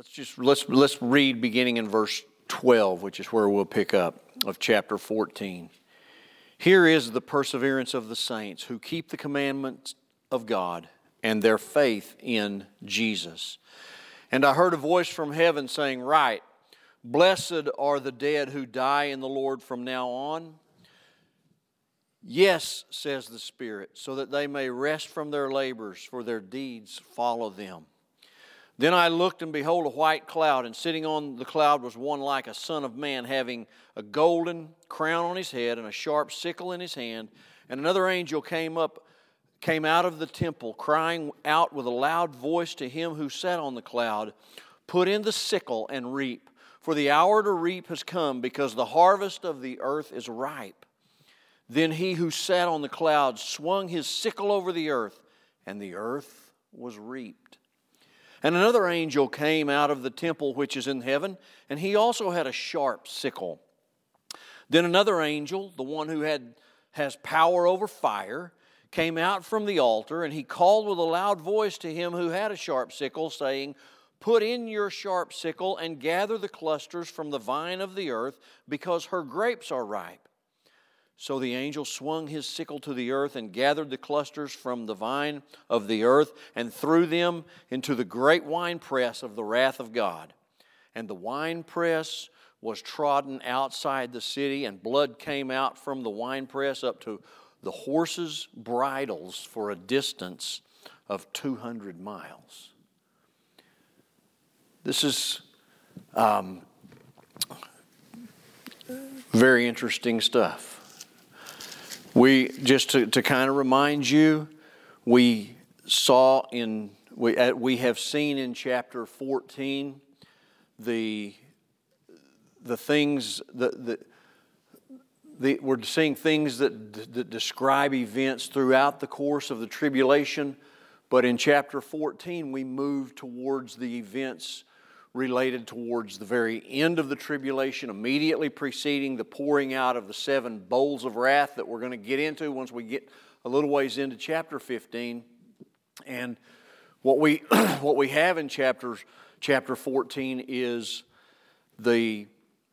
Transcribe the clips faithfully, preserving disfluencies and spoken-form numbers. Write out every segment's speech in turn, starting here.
Let's just let's let's read beginning in verse twelve, which is where we'll pick up of chapter fourteen. Here is the perseverance of the saints who keep the commandments of God and their faith in Jesus. And I heard a voice from heaven saying, "Write, blessed are the dead who die in the Lord from now on. Yes, says the Spirit, so that they may rest from their labors, for their deeds follow them." Then I looked, and behold, a white cloud, and sitting on the cloud was one like a son of man, having a golden crown on his head and a sharp sickle in his hand. And another angel came up, came out of the temple, crying out with a loud voice to him who sat on the cloud, "Put in the sickle and reap, for the hour to reap has come, because the harvest of the earth is ripe." Then he who sat on the cloud swung his sickle over the earth, and the earth was reaped. And another angel came out of the temple which is in heaven, and he also had a sharp sickle. Then another angel, the one who had has power over fire, came out from the altar, and he called with a loud voice to him who had a sharp sickle, saying, "Put in your sharp sickle and gather the clusters from the vine of the earth, because her grapes are ripe." So the angel swung his sickle to the earth and gathered the clusters from the vine of the earth and threw them into the great winepress of the wrath of God. And the winepress was trodden outside the city, and blood came out from the winepress up to the horses' bridles for a distance of two hundred miles. This is um, very interesting stuff. We, just to, to kind of remind you, we saw in, we, uh, we have seen in chapter fourteen the, the things, that the, the, we're seeing things that, that describe events throughout the course of the tribulation, but in chapter fourteen we move towards the events related towards the very end of the tribulation, immediately preceding the pouring out of the seven bowls of wrath that we're going to get into once we get a little ways into chapter fifteen. And what we what we have in chapter chapter fourteen is the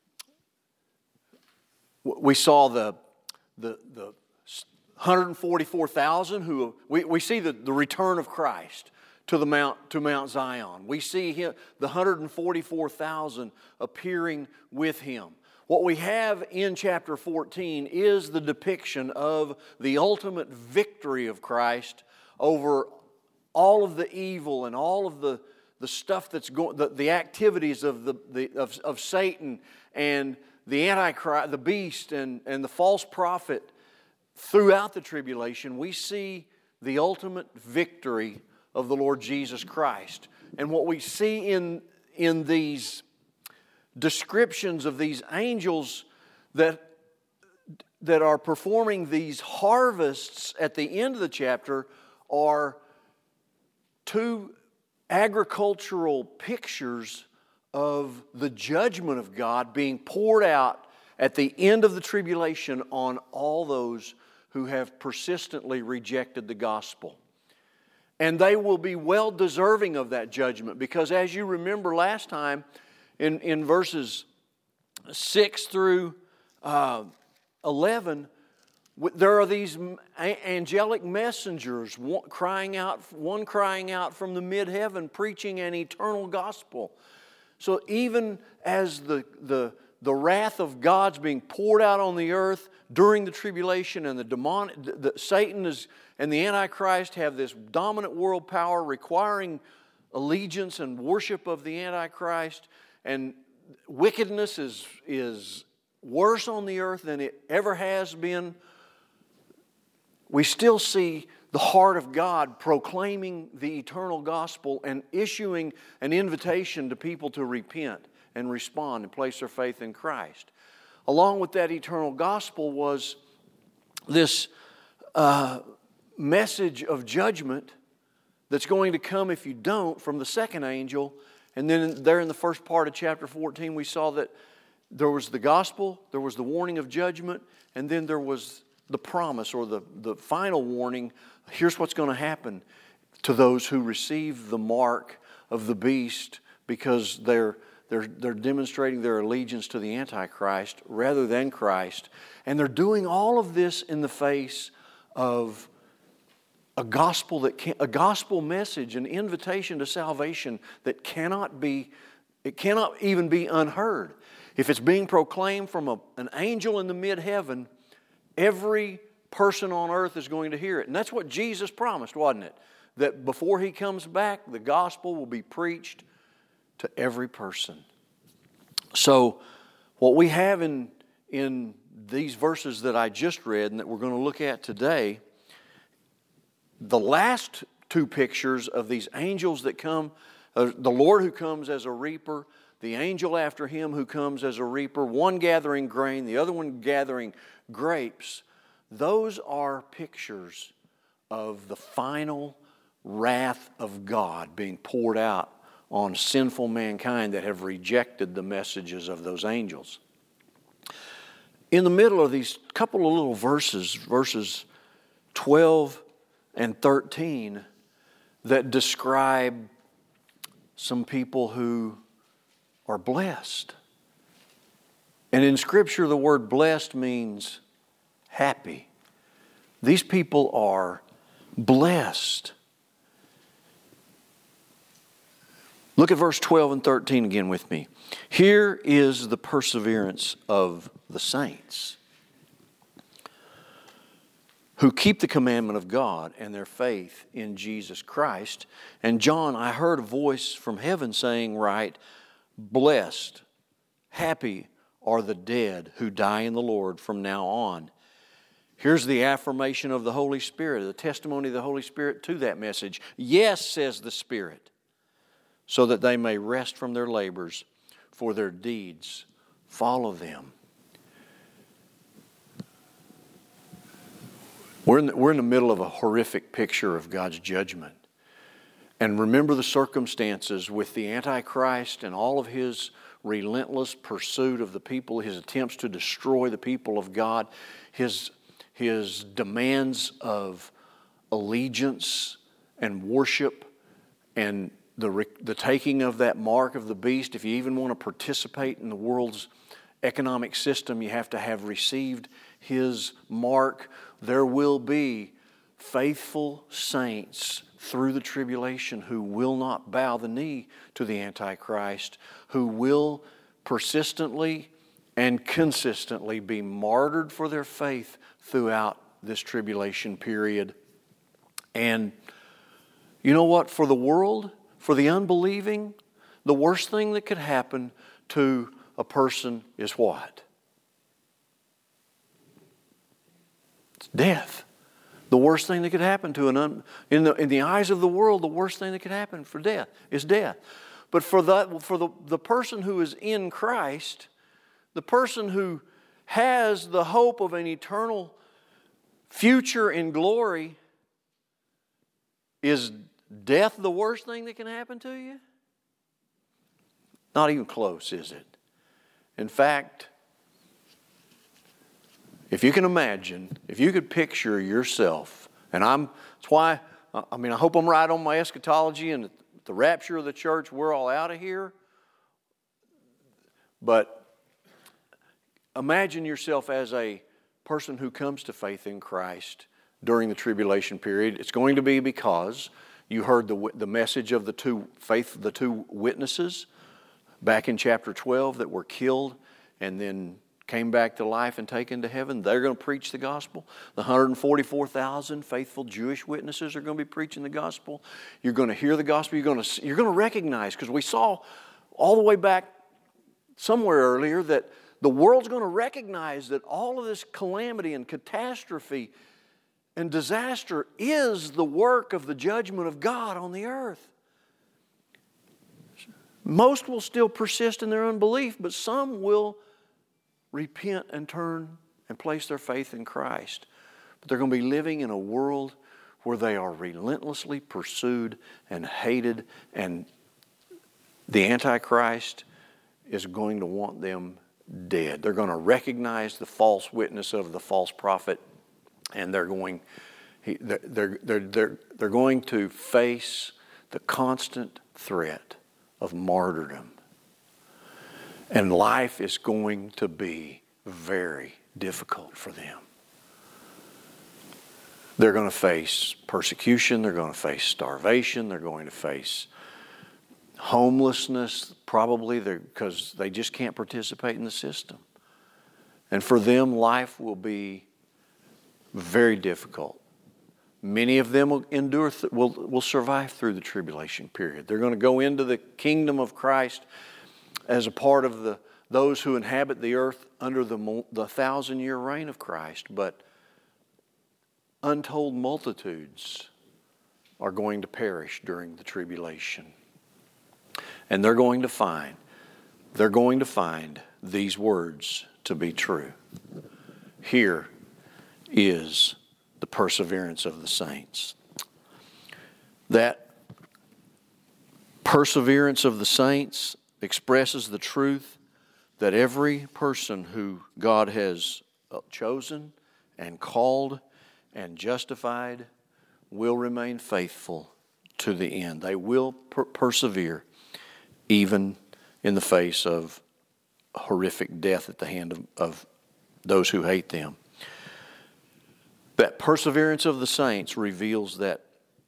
we saw the the the one hundred forty-four thousand who we, we see the, the return of Christ to the Mount to Mount Zion. We see him, the one hundred forty-four thousand appearing with him. What we have in chapter fourteen is the depiction of the ultimate victory of Christ over all of the evil and all of the, the stuff that's going, the, the activities of the, the of, of Satan and the Antichrist, the beast and, and the false prophet throughout the tribulation. We see the ultimate victory of the Lord Jesus Christ. And what we see in, in these descriptions of these angels that, that are performing these harvests at the end of the chapter are two agricultural pictures of the judgment of God being poured out at the end of the tribulation on all those who have persistently rejected the gospel. And they will be well deserving of that judgment, because as you remember last time, in, in verses six through uh, eleven, there are these angelic messengers, one crying out, one crying out from the mid-heaven, preaching an eternal gospel. So even as the, the, the wrath of God's being poured out on the earth during the tribulation, and the demonic, the, Satan is, and the Antichrist have this dominant world power requiring allegiance and worship of the Antichrist, and wickedness is, is worse on the earth than it ever has been, we still see the heart of God proclaiming the eternal gospel and issuing an invitation to people to repent and respond and place their faith in Christ. Along with that eternal gospel was this uh, message of judgment that's going to come if you don't from the second angel. And then there in the first part of chapter fourteen, we saw that there was the gospel, there was the warning of judgment, and then there was the promise or the, the final warning. Here's what's going to happen to those who receive the mark of the beast because they're, they're, they're demonstrating their allegiance to the Antichrist rather than Christ. And they're doing all of this in the face of a gospel that can, a gospel message, an invitation to salvation that cannot be, it cannot even be unheard. If it's being proclaimed from a, an angel in the mid-heaven, every person on earth is going to hear it. And that's what Jesus promised, wasn't it? That before He comes back, the gospel will be preached to every person. So what we have in, in these verses that I just read and that we're going to look at today, the last two pictures of these angels that come, uh, the Lord who comes as a reaper, the angel after Him who comes as a reaper, one gathering grain, the other one gathering grapes, those are pictures of the final wrath of God being poured out on sinful mankind that have rejected the messages of those angels. In the middle of these couple of little verses, verses twelve and thirteen, that describe some people who are blessed. And in Scripture, the word blessed means happy. These people are blessed. Look at verse twelve and thirteen again with me. Here is the perseverance of the saints, who keep the commandment of God and their faith in Jesus Christ. And John, I heard a voice from heaven saying, write, blessed, happy are the dead who die in the Lord from now on. Here's the affirmation of the Holy Spirit, the testimony of the Holy Spirit to that message. Yes, says the Spirit, so that they may rest from their labors, for their deeds follow them. We're in the, we're in the middle of a horrific picture of God's judgment. And remember the circumstances with the Antichrist and all of his relentless pursuit of the people, his attempts to destroy the people of God, his, his demands of allegiance and worship, and the, the taking of that mark of the beast. If you even want to participate in the world's economic system, you have to have received his mark. There will be faithful saints through the tribulation who will not bow the knee to the Antichrist, who will persistently and consistently be martyred for their faith throughout this tribulation period. And you know what? For the world, for the unbelieving, the worst thing that could happen to a person is what? It's death. The worst thing that could happen to an un, in the in the eyes of the world, the worst thing that could happen for death is death. But for the for the, the person who is in Christ, the person who has the hope of an eternal future in glory, is death the worst thing that can happen to you? Not even close, is it? In fact, if you can imagine, if you could picture yourself, and I'm, that's why, I mean, I hope I'm right on my eschatology and the rapture of the church, we're all out of here. But imagine yourself as a person who comes to faith in Christ during the tribulation period. It's going to be because you heard the, the message of the two faith, the two witnesses back in chapter twelve that were killed and then came back to life and taken to heaven. They're going to preach the gospel. The one hundred forty-four thousand faithful Jewish witnesses are going to be preaching the gospel. You're going to hear the gospel. You're going to, you're going to recognize, because we saw all the way back somewhere earlier that the world's going to recognize that all of this calamity and catastrophe and disaster is the work of the judgment of God on the earth. Most will still persist in their unbelief, but some will repent and turn and place their faith in Christ. But they're going to be living in a world where they are relentlessly pursued and hated, and the Antichrist is going to want them dead. They're going to recognize the false witness of the false prophet, and they're going, they're, they're, they're, they're going to face the constant threat of martyrdom. And life is going to be very difficult for them. They're going to face persecution. They're going to face starvation. They're going to face homelessness, probably, because they just can't participate in the system. And for them, life will be very difficult. Many of them will endure, th- will, will survive through the tribulation period. They're going to go into the kingdom of Christ as a part of the those who inhabit the earth under the, the thousand-year reign of Christ. But untold multitudes are going to perish during the tribulation. And they're going to find, they're going to find these words to be true. Here is the perseverance of the saints. That perseverance of the saints expresses the truth that every person who God has chosen and called and justified will remain faithful to the end. They will per- persevere even in the face of horrific death at the hand of, of those who hate them. That perseverance of the saints reveals that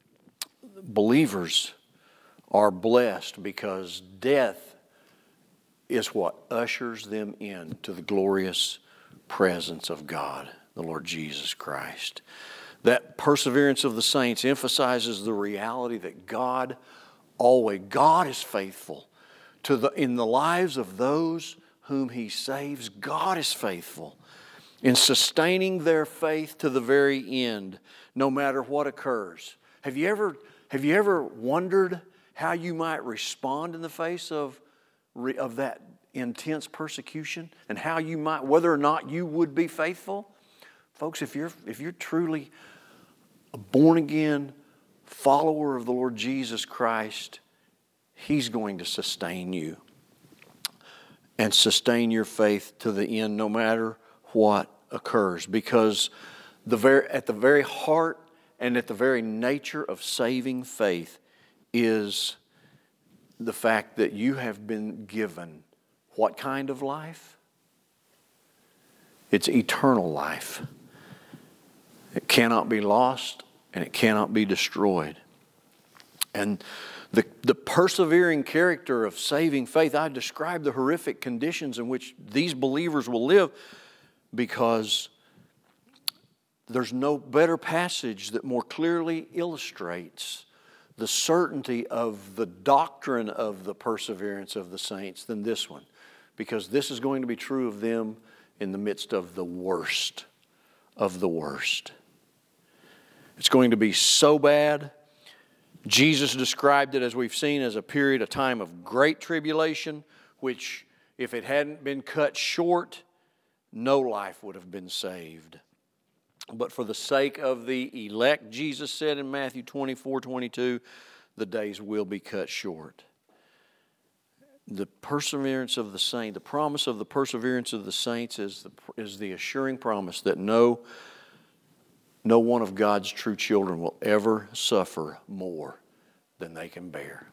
believers are blessed because death is what ushers them into the glorious presence of God, the Lord Jesus Christ. That perseverance of the saints emphasizes the reality that God always, God is faithful to the in the lives of those whom He saves. God is faithful in sustaining their faith to the very end, no matter what occurs. Have you ever have you ever wondered how you might respond in the face of of that intense persecution, and how you might, whether or not you would be faithful? Folks, if you're if you're truly a born-again follower of the Lord Jesus Christ, He's going to sustain you and sustain your faith to the end, no matter what occurs. Because the very, at the very heart and at the very nature of saving faith is the fact that you have been given what kind of life? It's eternal life. It cannot be lost and it cannot be destroyed. And the, the persevering character of saving faith, I described the horrific conditions in which these believers will live because there's no better passage that more clearly illustrates the certainty of the doctrine of the perseverance of the saints than this one. Because this is going to be true of them in the midst of the worst of the worst. It's going to be so bad. Jesus described it, as we've seen, as a period, a time of great tribulation, which if it hadn't been cut short, no life would have been saved. But for the sake of the elect, Jesus said in Matthew twenty-four twenty-two, the days will be cut short. The perseverance of the saint, the promise of the perseverance of the saints is the, is the assuring promise that no, no one of God's true children will ever suffer more than they can bear.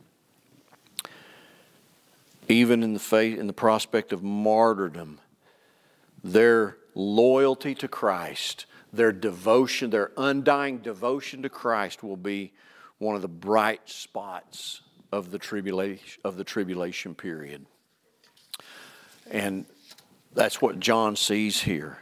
Even in the faith, in the prospect of martyrdom, their loyalty to Christ, their devotion, their undying devotion to Christ will be one of the bright spots of the tribulation of the tribulation period. And that's what John sees here.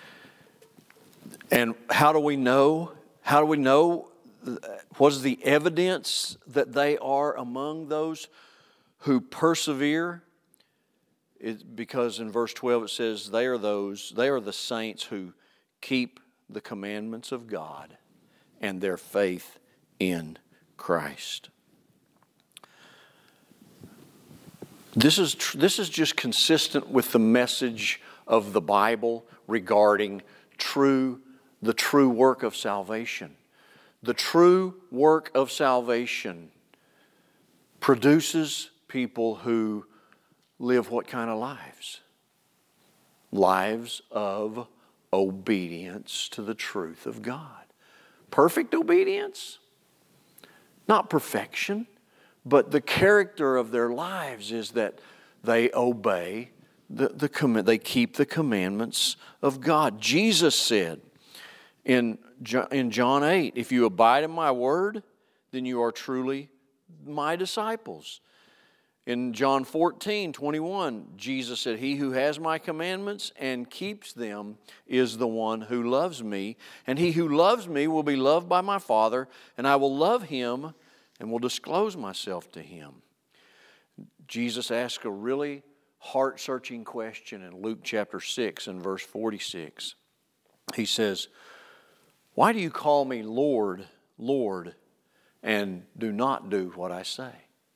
And how do we know? How do we know? What is the evidence that they are among those who persevere? It's because in verse twelve it says they are those, they are the saints who keep the commandments of God and their faith in Christ. This is tr- this is just consistent with the message of the Bible regarding true the true work of salvation. The true work of salvation produces people who live what kind of lives? Lives of obedience to the truth of God. Perfect obedience? Not perfection, but the character of their lives is that they obey the, the comm- they keep the commandments of God. Jesus said in, in John eight, if you abide in my word, then you are truly my disciples. In John fourteen, twenty-one, Jesus said, he who has my commandments and keeps them is the one who loves me. And he who loves me will be loved by my Father, and I will love him and will disclose myself to him. Jesus asked a really heart-searching question in Luke chapter six and verse forty-six. He says, why do you call me Lord, Lord, and do not do what I say?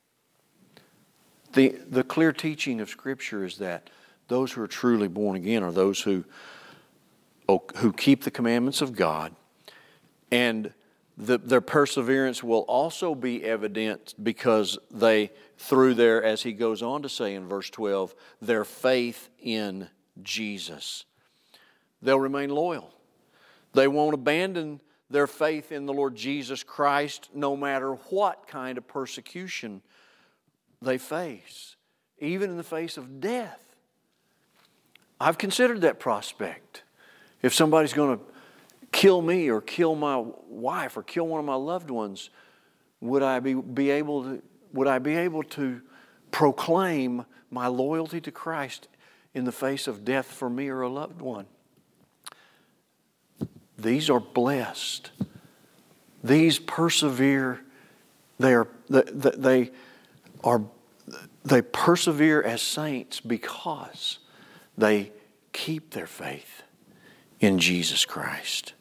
The, the clear teaching of Scripture is that those who are truly born again are those who, who keep the commandments of God, and the, their perseverance will also be evident because they, through their, as he goes on to say in verse twelve, their faith in Jesus. They'll remain loyal. They won't abandon their faith in the Lord Jesus Christ no matter what kind of persecution they face, even in the face of death. I've considered that prospect. If somebody's going to kill me or kill my wife or kill one of my loved ones, would I be, be able to, would I be able to proclaim my loyalty to Christ in the face of death for me or a loved one? These are blessed. These persevere. They are they, they are they persevere as saints because they keep their faith in Jesus Christ.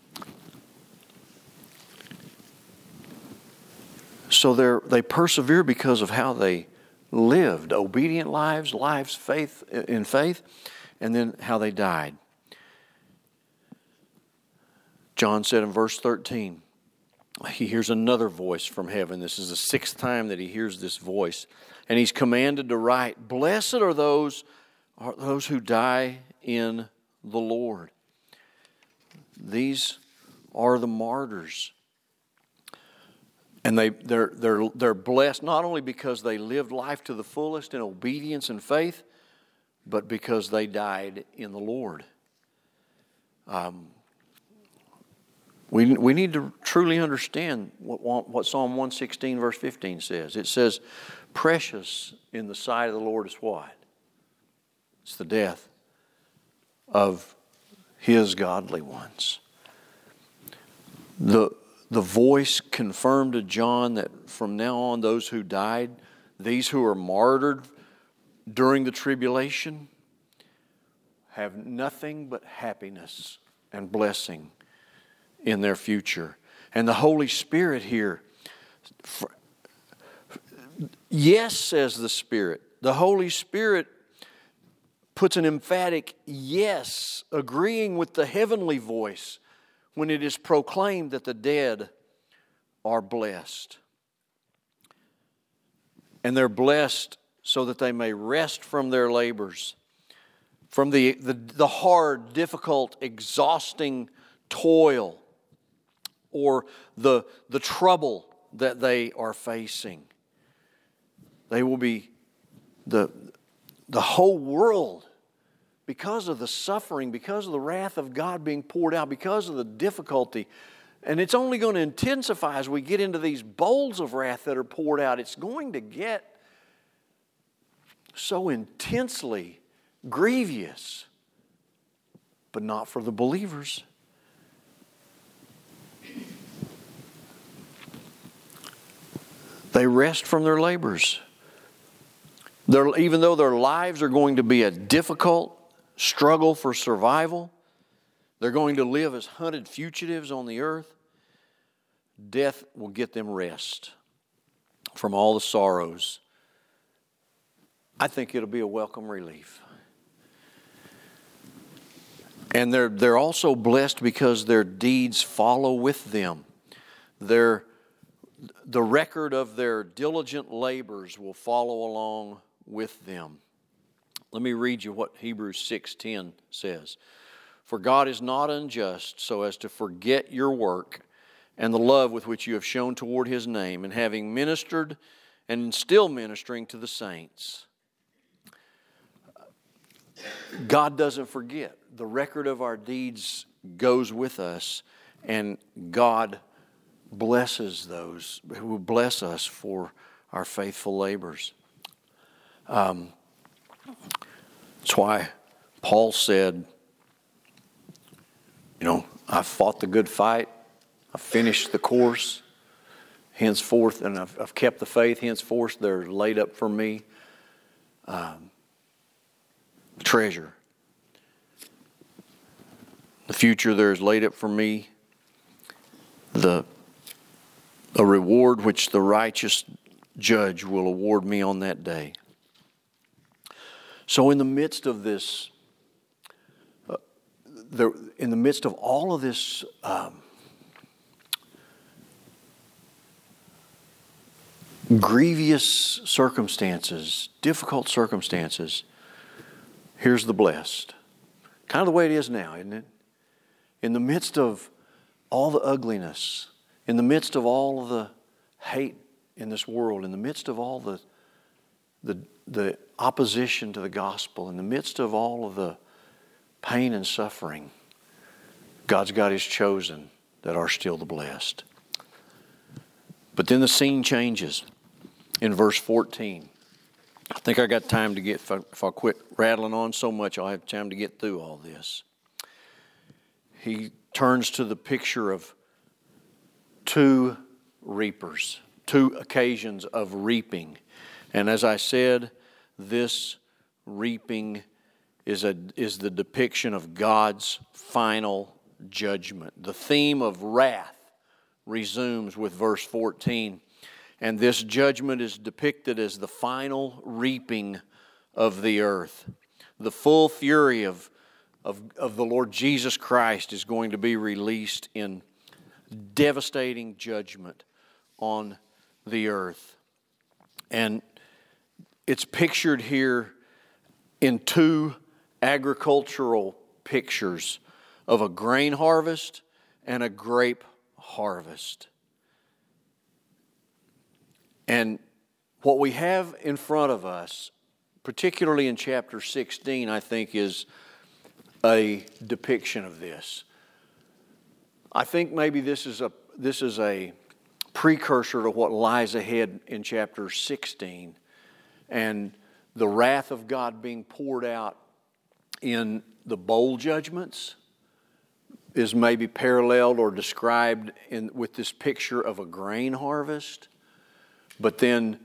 So they they persevere because of how they lived obedient lives, lives faith in faith, and then how they died. John said in verse thirteen, he hears another voice from heaven. This is the sixth time that he hears this voice. And he's commanded to write, blessed are those, are those who die in the Lord. These are the martyrs. And they, they're, they're, they're blessed not only because they lived life to the fullest in obedience and faith, but because they died in the Lord. Um, We, we need to truly understand what, what Psalm one sixteen verse fifteen says. It says, precious in the sight of the Lord is what? It's the death of His godly ones. The, the voice confirmed to John that from now on those who died, these who are martyred during the tribulation, have nothing but happiness and blessing in their future. And the Holy Spirit here, for, yes, says the Spirit. The Holy Spirit puts an emphatic yes, agreeing with the heavenly voice when it is proclaimed that the dead are blessed. And they're blessed so that they may rest from their labors, from the, the, the hard, difficult, exhausting toil or the, the trouble that they are facing. They will be, the, the whole world, because of the suffering, because of the wrath of God being poured out, because of the difficulty, and it's only going to intensify as we get into these bowls of wrath that are poured out. It's going to get so intensely grievous, but not for the believers. They rest from their labors. They're, even though their lives are going to be a difficult struggle for survival, they're going to live as hunted fugitives on the earth, death will get them rest from all the sorrows. I think it'll be a welcome relief. And they're, they're also blessed because their deeds follow with them. Their The record of their diligent labors will follow along with them. Let me read you what Hebrews six ten says. For God is not unjust so as to forget your work and the love with which you have shown toward His name, and having ministered and still ministering to the saints. God doesn't forget. The record of our deeds goes with us, and God blesses those who will bless us for our faithful labors. Um, that's why Paul said, you know, I've fought the good fight, I've finished the course, henceforth, and I've, I've kept the faith, henceforth they're laid up for me um, treasure. The future there is laid up for me, the a reward which the righteous judge will award me on that day. So in the midst of this, uh, there, in the midst of all of this um, grievous circumstances, difficult circumstances, here's the blessed. Kind of the way it is now, isn't it? In the midst of all the ugliness, in the midst of all of the hate in this world, in the midst of all the, the, the opposition to the gospel, in the midst of all of the pain and suffering, God's got His chosen that are still the blessed. But then the scene changes in verse fourteen. I think I got time to get, if I, if I quit rattling on so much, I'll have time to get through all this. He turns to the picture of two reapers, two occasions of reaping. And as I said, this reaping is a is the depiction of God's final judgment. The theme of wrath resumes with verse fourteen. And this judgment is depicted as the final reaping of the earth. The full fury of, of, of the Lord Jesus Christ is going to be released in devastating judgment on the earth. And it's pictured here in two agricultural pictures of a grain harvest and a grape harvest. And what we have in front of us, particularly in chapter sixteen, I think is a depiction of this. I think maybe this is a this is a precursor to what lies ahead in chapter sixteen, and the wrath of God being poured out in the bowl judgments is maybe paralleled or described in with this picture of a grain harvest. But then,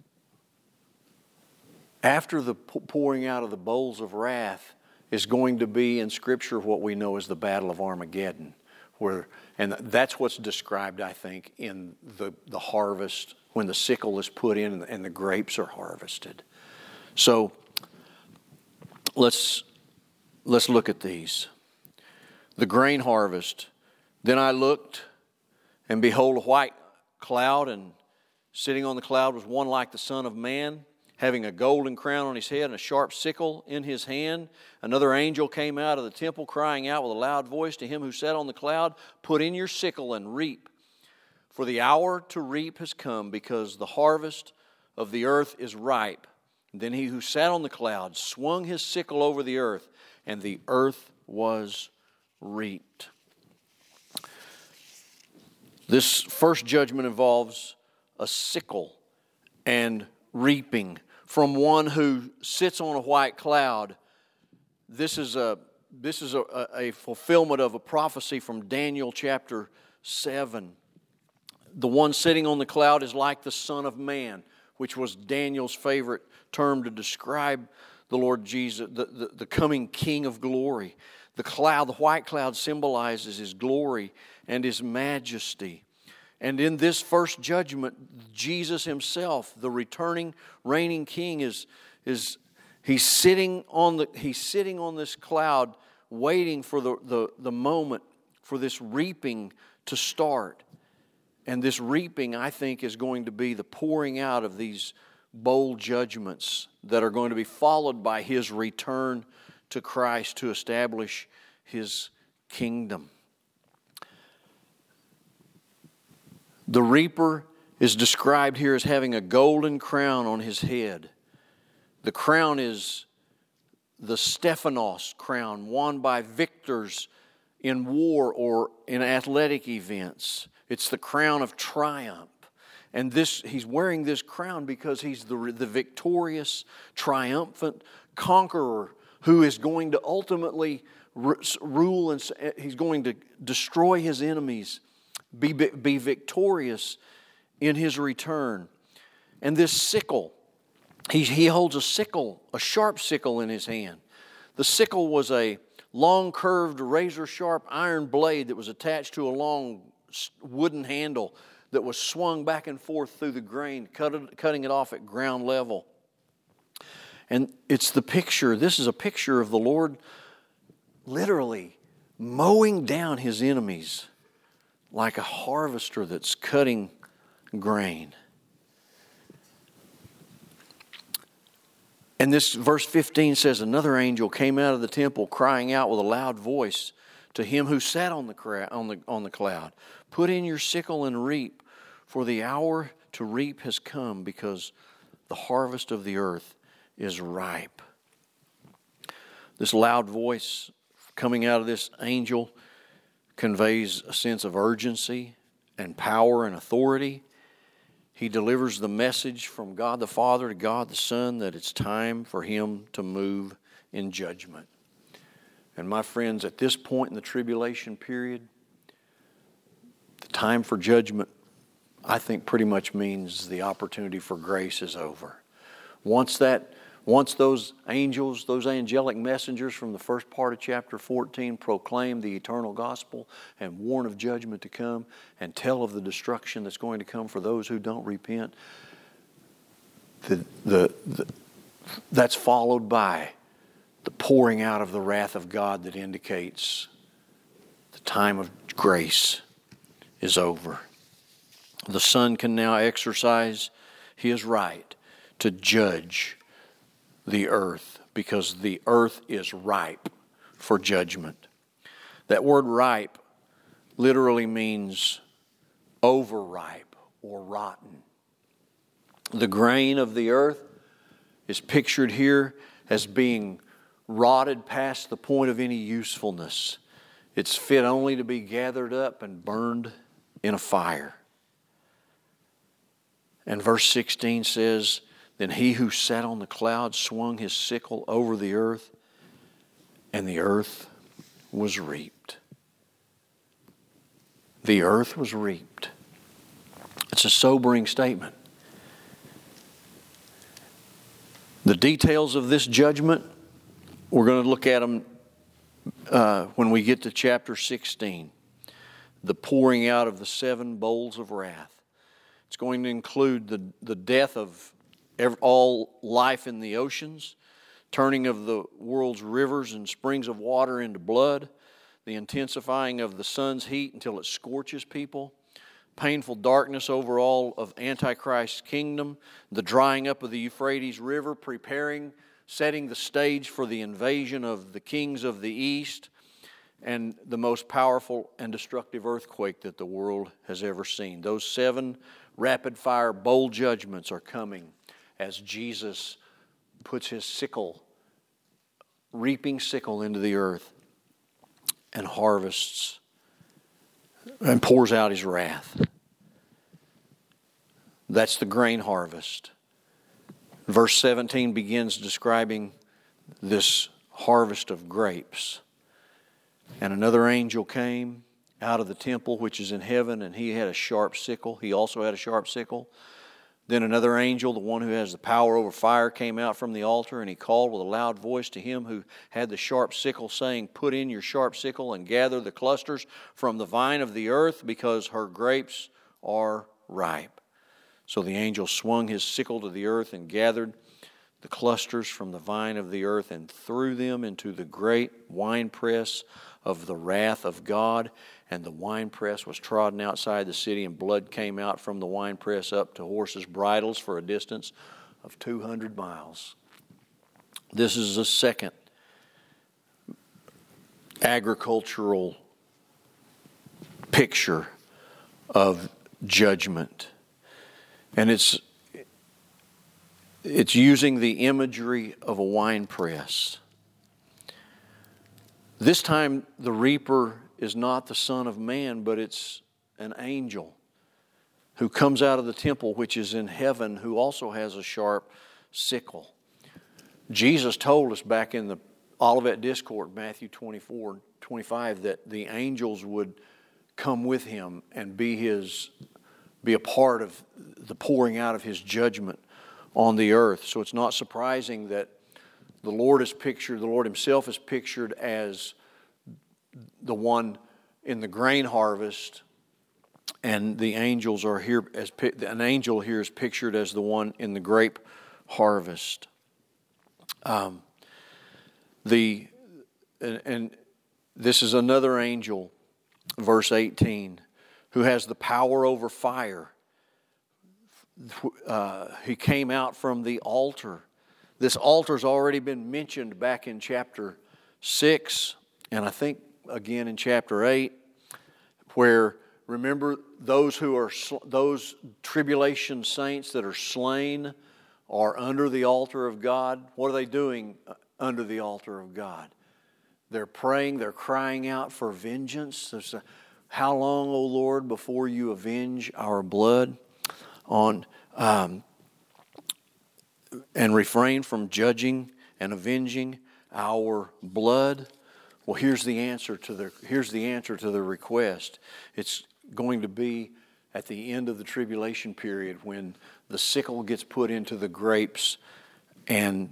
after the pouring out of the bowls of wrath is going to be in Scripture what we know as the Battle of Armageddon. Where, and that's what's described, I think, in the, the harvest, when the sickle is put in and the, and the grapes are harvested. So, let's, let's look at these. The grain harvest. Then I looked, and behold, a white cloud, and sitting on the cloud was one like the Son of Man, having a golden crown on his head and a sharp sickle in his hand. Another angel came out of the temple, crying out with a loud voice to him who sat on the cloud, "Put in your sickle and reap, for the hour to reap has come, because the harvest of the earth is ripe." And then he who sat on the cloud swung his sickle over the earth, and the earth was reaped. This first judgment involves a sickle and reaping from one who sits on a white cloud. This is a this is a, a fulfillment of a prophecy from Daniel chapter seven. The one sitting on the cloud is like the Son of Man, which was Daniel's favorite term to describe the Lord Jesus, the, the, the coming King of glory. The cloud, the white cloud, symbolizes His glory and His majesty. And in this first judgment, Jesus Himself, the returning, reigning King, is, is he's sitting on the he's sitting on this cloud, waiting for the, the, the moment for this reaping to start. And this reaping, I think, is going to be the pouring out of these bowl judgments that are going to be followed by His return to Christ to establish His kingdom. The reaper is described here as having a golden crown on his head. The crown is the Stephanos crown, won by victors in war or in athletic events. It's the crown of triumph. And this, he's wearing this crown because he's the, the victorious, triumphant conqueror who is going to ultimately rule, and he's going to destroy his enemies, be, be victorious in his return. And this sickle, he, he holds a sickle, a sharp sickle in his hand. The sickle was a long curved razor sharp iron blade that was attached to a long wooden handle that was swung back and forth through the grain, cut it, cutting it off at ground level. And it's the picture, this is a picture of the Lord literally mowing down his enemies like a harvester that's cutting grain. And this verse fifteen says, another angel came out of the temple crying out with a loud voice to him who sat on the, cra- on the, on the cloud, put in your sickle and reap, for the hour to reap has come, because the harvest of the earth is ripe. This loud voice coming out of this angel conveys a sense of urgency and power and authority. He delivers the message from God the Father to God the Son that it's time for him to move in judgment. And my friends, at this point in the tribulation period, the time for judgment, I think, pretty much means the opportunity for grace is over. Once that, once those angels, those angelic messengers from the first part of chapter fourteen proclaim the eternal gospel and warn of judgment to come and tell of the destruction that's going to come for those who don't repent, the, the, the, that's followed by the pouring out of the wrath of God that indicates the time of grace is over. The Son can now exercise his right to judge the earth, because the earth is ripe for judgment. That word ripe literally means overripe or rotten. The grain of the earth is pictured here as being rotted past the point of any usefulness. It's fit only to be gathered up and burned in a fire. And verse sixteen says, then he who sat on the cloud swung his sickle over the earth, and the earth was reaped. The earth was reaped. It's a sobering statement. The details of this judgment, we're going to look at them uh, when we get to chapter sixteen. The pouring out of the seven bowls of wrath. It's going to include the, the death of every, all life in the oceans, turning of the world's rivers and springs of water into blood, the intensifying of the sun's heat until it scorches people, painful darkness over all of Antichrist's kingdom, the drying up of the Euphrates River, preparing, setting the stage for the invasion of the kings of the east, and the most powerful and destructive earthquake that the world has ever seen. Those seven rapid-fire bowl judgments are coming as Jesus puts his sickle, reaping sickle into the earth and harvests and pours out his wrath. That's the grain harvest. Verse seventeen begins describing this harvest of grapes. And another angel came out of the temple which is in heaven, and he had a sharp sickle. He also had a sharp sickle. Then another angel, the one who has the power over fire, came out from the altar, and he called with a loud voice to him who had the sharp sickle, saying, put in your sharp sickle and gather the clusters from the vine of the earth, because her grapes are ripe. So the angel swung his sickle to the earth and gathered the clusters from the vine of the earth and threw them into the great winepress of the wrath of God. And the winepress was trodden outside the city, and blood came out from the winepress up to horses' bridles for a distance of two hundred miles. This is the second agricultural picture of judgment. And it's it's using the imagery of a wine press. This time the reaper is not the Son of Man, but it's an angel who comes out of the temple which is in heaven, who also has a sharp sickle. Jesus told us back in the Olivet Discourse, Matthew twenty-four, twenty-five, that the angels would come with him and be his, be a part of the pouring out of his judgment on the earth. So it's not surprising that the Lord is pictured, the Lord himself is pictured as the one in the grain harvest, and the angels are here as an angel here is pictured as the one in the grape harvest. Um, the and, and this is another angel, verse eighteen, who has the power over fire. Uh, he came out from the altar. This altar's already been mentioned back in chapter six, and I think again in chapter eight, where remember those who are those tribulation saints that are slain are under the altar of God. What are they doing under the altar of God? They're praying, they're crying out for vengeance. There's a, how long, O Lord, before you avenge our blood on um, and refrain from judging and avenging our blood? Well, here's the answer to the here's the answer to the request. It's going to be at the end of the tribulation period when the sickle gets put into the grapes and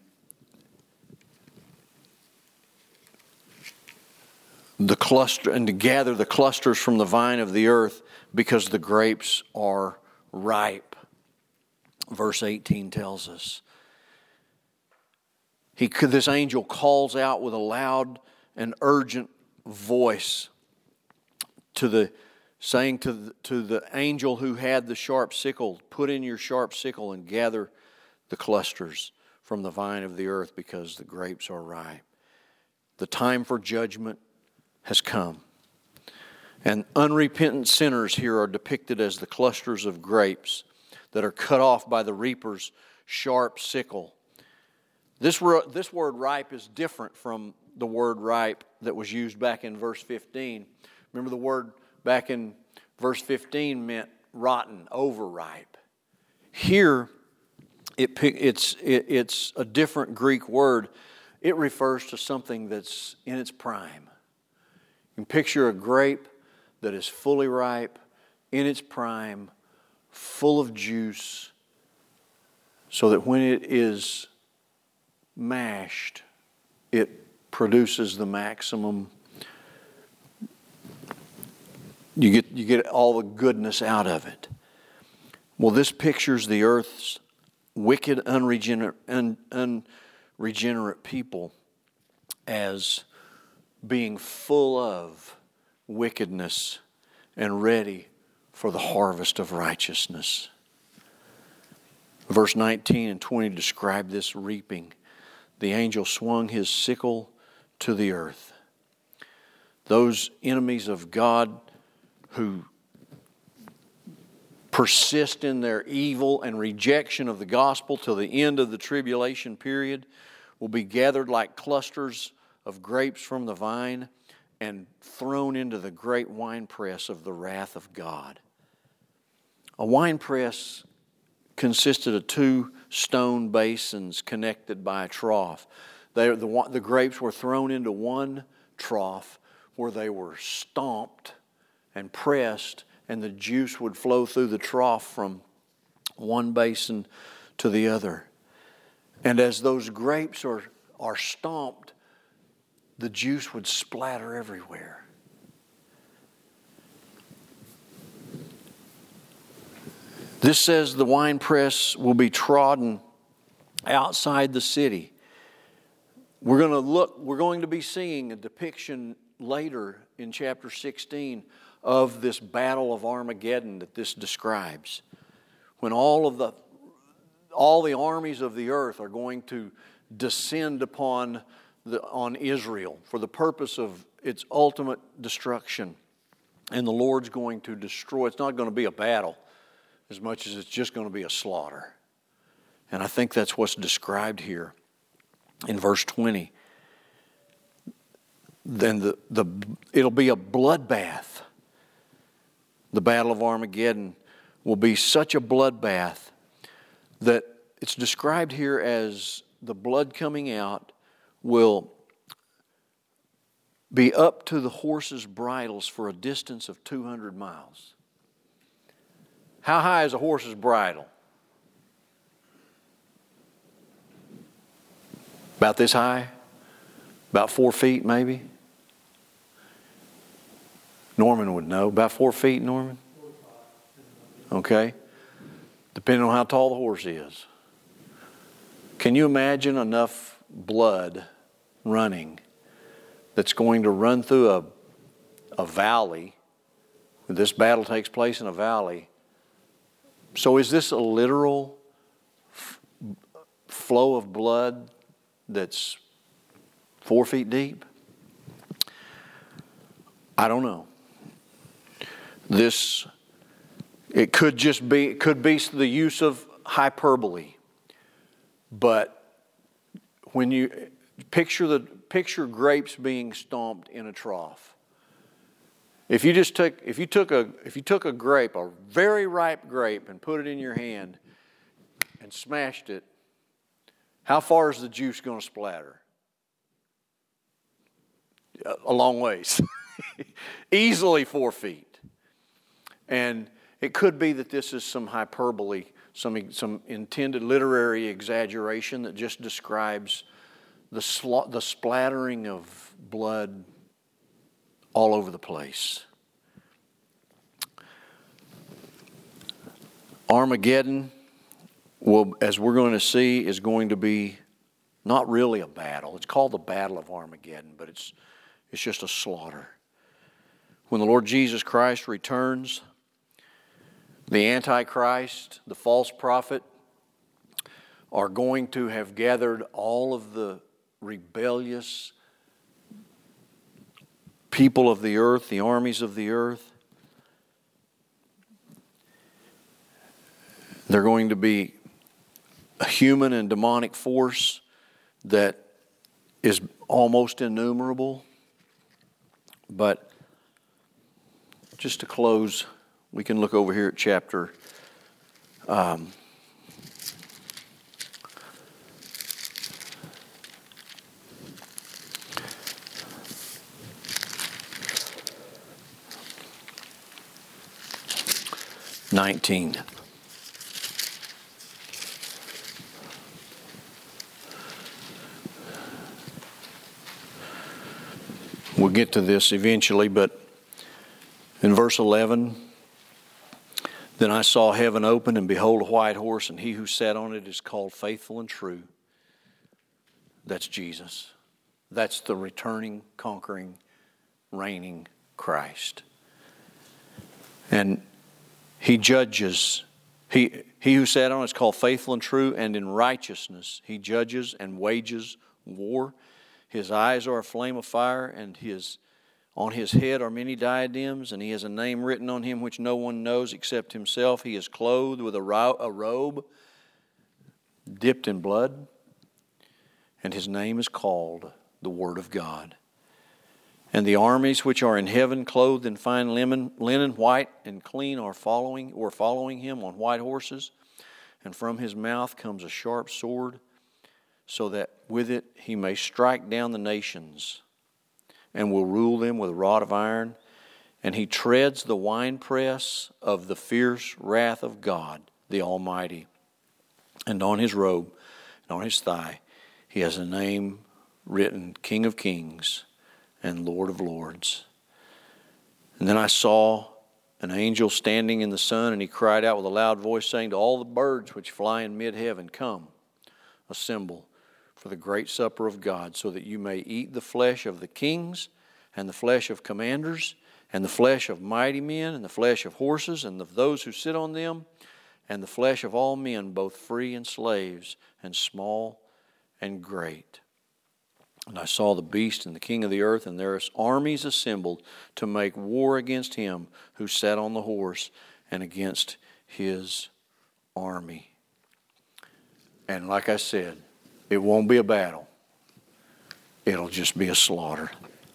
the cluster and to gather the clusters from the vine of the earth because the grapes are ripe. Verse eighteen tells us. He this angel calls out with a loud and urgent voice to the saying to the, to the angel who had the sharp sickle, put in your sharp sickle and gather the clusters from the vine of the earth because the grapes are ripe. The time for judgment has come. And unrepentant sinners here are depicted as the clusters of grapes that are cut off by the reaper's sharp sickle. This, this word ripe is different from the word ripe that was used back in verse fifteen. Remember the word back in verse fifteen meant rotten, overripe. Here, it, it's, it, it's a different Greek word. It refers to something that's in its prime. You can picture a grape that is fully ripe, in its prime, full of juice, so that when it is mashed, it produces the maximum. You get, you get all the goodness out of it. Well, this pictures the earth's wicked, unregenerate, un, unregenerate people as being full of wickedness and ready for the harvest of righteousness. Verse nineteen and twenty describe this reaping. The angel swung his sickle to the earth. Those enemies of God who persist in their evil and rejection of the gospel till the end of the tribulation period will be gathered like clusters of grapes from the vine and thrown into the great winepress of the wrath of God. A winepress consisted of two stone basins connected by a trough. They, the, the grapes were thrown into one trough where they were stomped and pressed, and the juice would flow through the trough from one basin to the other. And as those grapes are, are stomped, the juice would splatter everywhere. This says the winepress will be trodden outside the city. We're going to look, we're going to be seeing a depiction later in chapter sixteen of this battle of Armageddon that this describes. When all of the all the armies of the earth are going to descend upon the on Israel for the purpose of its ultimate destruction. And the Lord's going to destroy. It's not going to be a battle. as much as it's just going to be a slaughter. And I think that's what's described here in verse twenty. Then the, the it'll be a bloodbath. The Battle of Armageddon will be such a bloodbath that it's described here as the blood coming out will be up to the horses' bridles for a distance of two hundred miles. How high is a horse's bridle? About this high? About four feet maybe? Norman would know. About four feet, Norman? Okay. Depending on how tall the horse is. Can you imagine enough blood running that's going to run through a, a valley? This battle takes place in a valley. So is this a literal f- flow of blood that's four feet deep? I don't know. This, it could just be, it could be the use of hyperbole. But when you picture the picture grapes being stomped in a trough. If you just took if you took a if you took a grape, a very ripe grape, and put it in your hand and smashed it, how far is the juice going to splatter? A long ways. Easily four feet. And it could be that this is some hyperbole, some some intended literary exaggeration that just describes the sl- the splattering of blood all over the place. Armageddon, will, as we're going to see, is going to be not really a battle. It's called the Battle of Armageddon, but it's it's just a slaughter. When the Lord Jesus Christ returns, the Antichrist, the false prophet, are going to have gathered all of the rebellious people of the earth, the armies of the earth. They're going to be a human and demonic force that is almost innumerable. But just to close, we can look over here at chapter um, nineteen. We'll get to this eventually, but in verse eleven, then I saw heaven open, and behold, a white horse, and he who sat on it is called Faithful and True. That's Jesus. That's the returning, conquering, reigning Christ. And he judges. He, he who sat on it is called Faithful and True, and in righteousness he judges and wages war. His eyes are a flame of fire, and his on his head are many diadems, and he has a name written on him which no one knows except himself. He is clothed with a, ro- a robe dipped in blood, and his name is called the Word of God. And the armies which are in heaven, clothed in fine linen, linen white and clean, are following or following him on white horses. And from his mouth comes a sharp sword, so that with it he may strike down the nations, and will rule them with a rod of iron. And he treads the winepress of the fierce wrath of God, the Almighty. And on his robe and on his thigh he has a name written, King of Kings and Lord of Lords. And then I saw an angel standing in the sun, and he cried out with a loud voice, saying to all the birds which fly in mid-heaven, Come, assemble for the great supper of God, so that you may eat the flesh of the kings, and the flesh of commanders, and the flesh of mighty men, and the flesh of horses, and of those who sit on them, and the flesh of all men, both free and slaves, and small and great. And I saw the beast and the king of the earth, and their armies assembled to make war against him who sat on the horse, and against His army. And like I said, it won't be a battle. It'll just be a slaughter.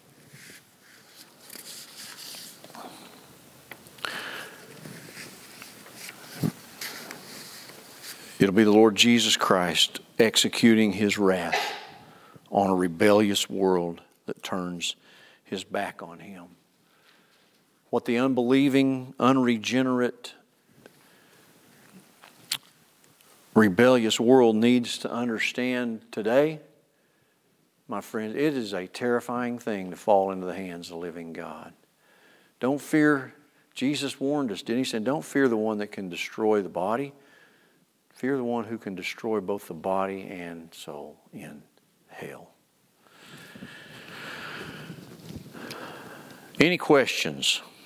It'll be the Lord Jesus Christ executing His wrath on a rebellious world that turns his back on Him. What the unbelieving, unregenerate, rebellious world needs to understand today, my friends, it is a terrifying thing to fall into the hands of the living God. Don't fear, Jesus warned us, didn't He? He said, don't fear the one that can destroy the body. Fear the one who can destroy both the body and soul in hell. Any questions?